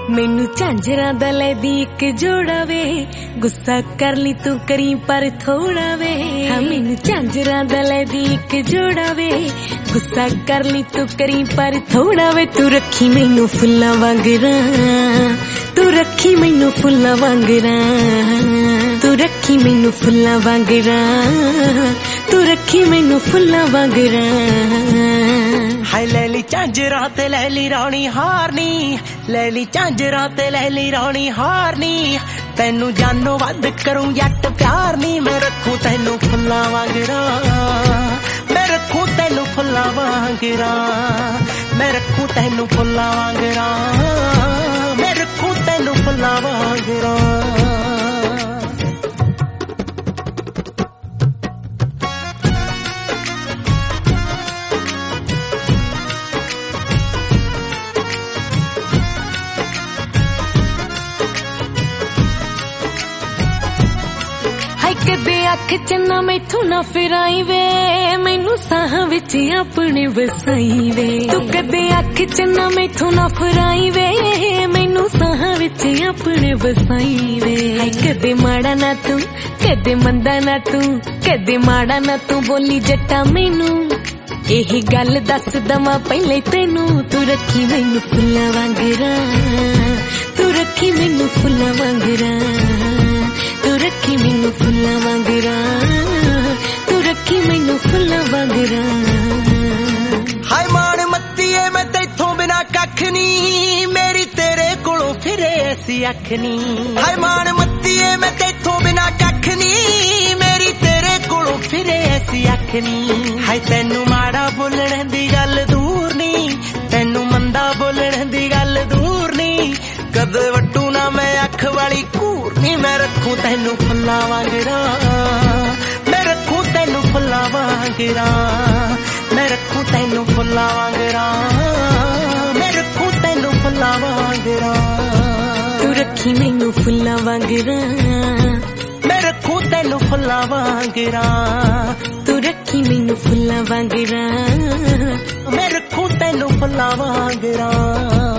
मैनू झांजरा दा लैदी एक जोड़ा वे गुस्सा कर ली तू करी पर थोड़ा वे। हाँ मैनू झांजरा दा लैदी एक जोड़ा वे गुस्सा कर ली तू करी पर थोड़ा वे। तू रखी मैनू फुल्लां वांगरा तू रखी मैनू फुल्लां वांगरा तू रखी मैनू फुल्लां वांगरा तू रखी मैनू फुल्लां वांगरा। हाय लैली झांजरा ते लैली रानी हारनी लैली झांजरा ते लैली रानी हारनी तैनू जानो वध करूं जट प्यार नी। मैं रखूं तैनू फुल्लां वांगरा मैं रखूं तैनू फुल्लां वांगरा मैं रखूं तैनू फुल्लां वांगरा मैं रखूं तैनू फुल्लां वांगरा। कदे अख च ना मैथों ना फिराई वे मैनू साह विच अपने वसाई वे। तू कदे अख च ना मैथों ना फिराई वे मैनू साह विच अपने वसाई वे। कदे माड़ा ना तू कदे मंदा ना तू कदे माड़ा ना तू बोली जट्टा मैनू यही गल दस दवा पहले तेनू। तू रखी मैनू फुल्लां वांगरा तू रखी मैनू फुल्लां वांगरा तू रखी मैनू फुल्लां वांगरा तू रखी मैनू फुल्लां वांगरा। हाय मान मत्तीए मैं तैथों बिना कख नी मेरी तेरे कोलों फिरे ऐसी अख नी। हाय मान मत्तीए मैं तैथों बिना कख नी मेरी तेरे कोलों फिरे ऐसी अख नी। हाय तैनू माड़ा बोलण दी गल दूर नी तैनू मंदा बोलण दी गल दूर नी कदे वटू ना मैं अख वाली घूर नी। मैं रखूं तैनू फुल्लां वांगरा मैं रखूं तैनू फुल्लां वांगरा मैं रखूं तैनू फुल्लां वांगरा मैं रखूं तैनू फुल्लां वांगरा। तू रखी मैनू फुल्लां वांगरा मैं रखूं तैनू फुल्लां वांगरा तू रखी मैनू फुल्लां वांगरा मैं रखूं तैनू फुल्लां वांगरा।